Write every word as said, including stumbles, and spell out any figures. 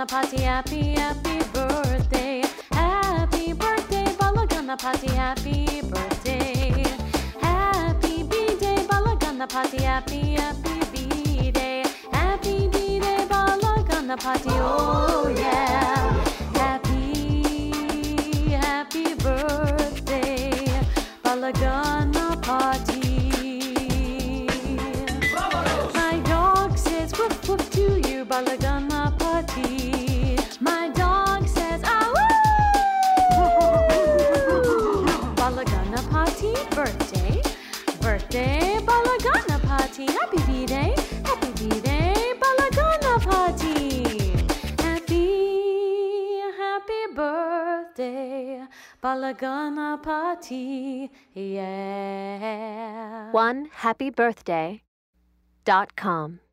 Ganapati, happy, happy birthday. Happy birthday, Bala Ganapati, happy birthday. Happy B-Day, Bala Ganapati, happy, happy B-Day. Happy B-Day, Bala Ganapati, oh yeah. Happy, happy birthday, Bala Ganapati. My dog says woof woof to you, Bala Ganapati. My dog says ah woo. Bala Ganapati, birthday, birthday, Bala Ganapati. Happy B-Day, happy B-Day, Bala Ganapati. Happy, happy birthday, Bala Ganapati, yeah. one happy birthday dot com